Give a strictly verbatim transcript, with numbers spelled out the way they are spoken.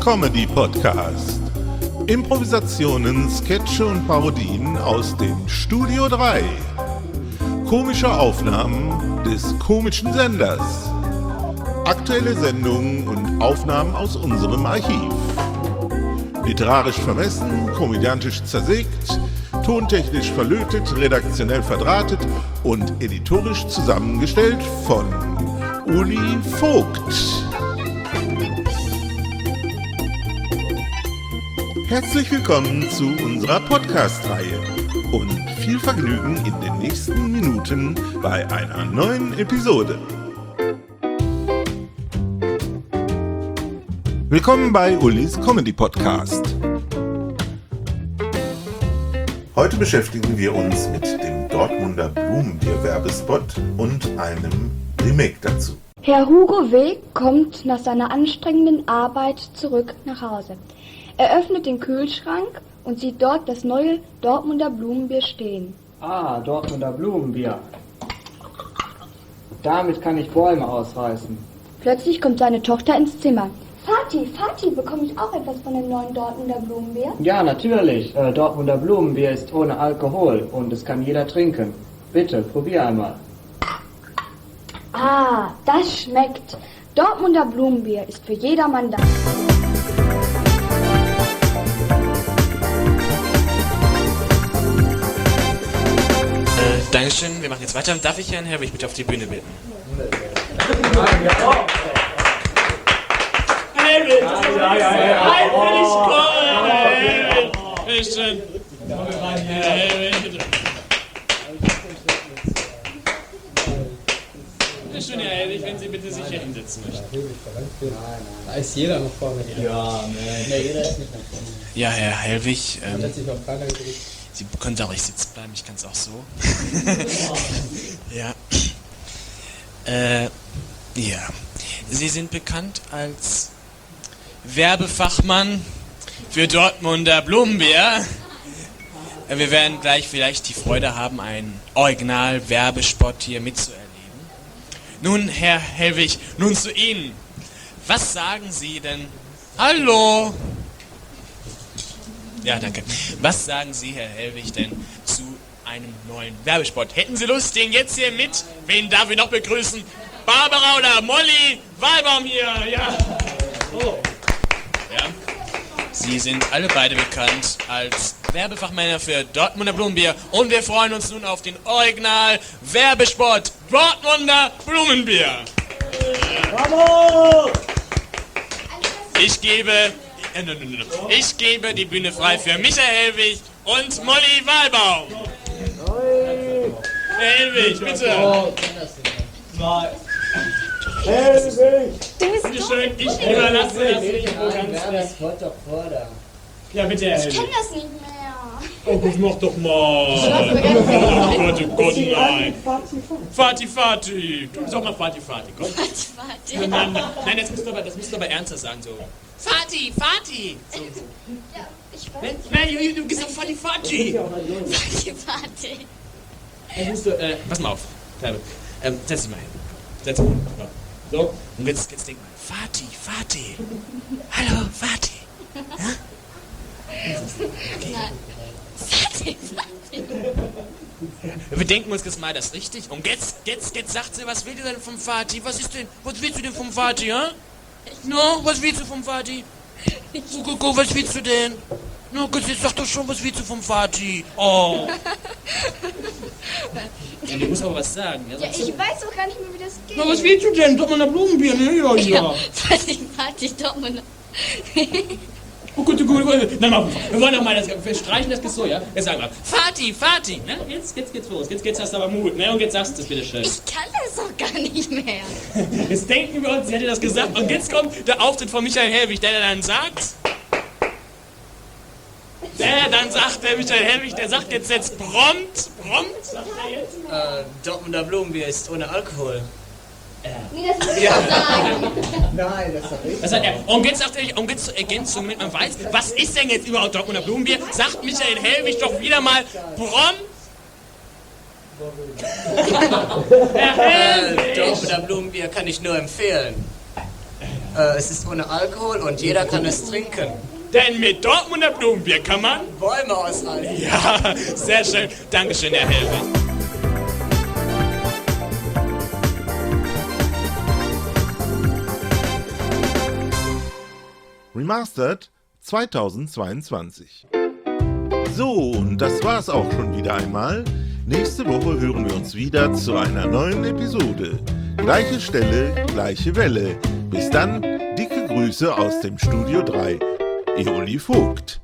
Comedy Podcast. Improvisationen, Sketche und Parodien aus dem Studio drei. Komische Aufnahmen des komischen Senders. Aktuelle Sendungen und Aufnahmen aus unserem Archiv. Literarisch vermessen, komödiantisch zersägt, tontechnisch verlötet, redaktionell verdrahtet und editorisch zusammengestellt von Uli Vogt. Herzlich willkommen zu unserer Podcast-Reihe und viel Vergnügen in den nächsten Minuten bei einer neuen Episode. Willkommen bei Ulis Comedy Podcast. Heute beschäftigen wir uns mit dem Dortmunder Blumenbier-Werbespot und einem Remake dazu. Herr Hugo W. kommt nach seiner anstrengenden Arbeit zurück nach Hause. Er öffnet den Kühlschrank und sieht dort das neue Dortmunder Blumenbier stehen. Ah, Dortmunder Blumenbier. Damit kann ich Bäume ausreißen. Plötzlich kommt seine Tochter ins Zimmer. Vati, Vati, bekomme ich auch etwas von dem neuen Dortmunder Blumenbier? Ja, natürlich. Äh, Dortmunder Blumenbier ist ohne Alkohol und es kann jeder trinken. Bitte, probier einmal. Ah, das schmeckt. Dortmunder Blumenbier ist für jedermann da. Dankeschön, wir machen jetzt weiter. Darf ich Herrn Herwig bitte auf die Bühne bitten? Herwig! Herwig, Herwig! Bitteschön! Herwig, bitte! Bitteschön, Herr Herwig, wenn Sie bitte sich hier hinsetzen möchten. Da ist jeder noch vorne. Ja, nee, jeder ist nicht noch vorne. Ja, Herr Herwig, ähm, Hat sich auf keiner gedrückt. Sie können auch nicht sitzen bleiben, ich kann es auch so. Ja. Äh, ja. Sie sind bekannt als Werbefachmann für Dortmunder Blumenbier. Wir werden gleich vielleicht die Freude haben, einen Original-Werbespot hier mitzuerleben. Nun, Herr Hellwig, nun zu Ihnen. Was sagen Sie denn? Hallo! Ja, danke. Was sagen Sie, Herr Hellwig, denn zu einem neuen Werbespot? Hätten Sie Lust, den jetzt hier mit? Wen darf ich noch begrüßen? Barbara oder Molly Wahlbaum hier, ja. Oh. Ja. Sie sind alle beide bekannt als Werbefachmänner für Dortmunder Blumenbier und wir freuen uns nun auf den Original-Werbespot Dortmunder Blumenbier. Bravo! Ich gebe... Ich gebe die Bühne frei für Michael Hellwig und Molly Wahlbaum. Herr Hellwig, bitte. Hellwig. Bitte schön, ich überlasse das Mikro ganz frei. Ja, bitte, Herr Hellwig. Ich kenne das nicht mehr. Oh, das mach doch mal. Oh Gott, oh Gott, nein. Fati, Fati. Du sag mal Fati, Fati. Komm. Fati, Fati. Nein, nein, nein, das musst du aber, das musst du aber ernster sagen, so. Fati, Fati. So, so. Ja, ich weiß. Nein, nein, du, du gesagt Fati, Fati. Fati, Fati. Das musst du, äh, pass mal auf. Ähm, setz dich mal hin. Setz dich mal hin. So, und jetzt, jetzt denk mal. Fati, Fati. Hallo, Fati. Ja? Okay. Fati, Fati. Wir denken uns jetzt mal das richtig. Und jetzt, jetzt, jetzt sagt sie, was will du denn vom Vati? Was ist denn, was willst du denn vom Vati, ja? No, was willst du vom Vati? Guck, was willst du denn? No, Gott, jetzt sag doch schon, was willst du vom Vati? Oh. Ja, du musst aber was sagen. Ja, Ja, ich weiß doch gar nicht mehr, wie das geht. Na, was willst du denn? Dortmunder Blumenbier, ne? Ja, ja. Fati, Fati, Dortmunder. Oh gut, oh gut, oh gut. Na, mal, wir wollen doch mal das, wir streichen das bis so, ja? Jetzt sagen wir, Vati, Vati, ne? Jetzt, jetzt geht's los, jetzt, jetzt hast du aber Mut, ne? Und jetzt sagst du es bitte schön. Ich kann das doch gar nicht mehr. Jetzt denken wir uns, sie hätte das gesagt. Und jetzt kommt der Auftritt von Michael Hellwig, der dann sagt... Der dann sagt, der Michael Hellwig, der sagt jetzt jetzt prompt, prompt, sagt er jetzt. Äh, Dortmunder Blumenbier ist ohne Alkohol. Nee, das muss ich ja sagen. Nein, das ist doch richtig. Das sagt er. Und jetzt sagt er, und jetzt zur Ergänzung, damit man weiß, was ist denn jetzt überhaupt Dortmunder Blumenbier, sagt Michael Hellwig doch wieder mal prompt. Herr Hellwig! Dortmunder Blumenbier kann ich nur empfehlen. Äh, es ist ohne Alkohol und jeder kann es trinken. Denn mit Dortmunder Blumenbier kann man... Bäume aushalten. Ja, sehr schön. Dankeschön, Herr Hellwig. Remastered zweitausendzweiundzwanzig. So, und das war's auch schon wieder einmal. Nächste Woche hören wir uns wieder zu einer neuen Episode. Gleiche Stelle, gleiche Welle. Bis dann, dicke Grüße aus dem Studio drei. Ihr Uli Vogt.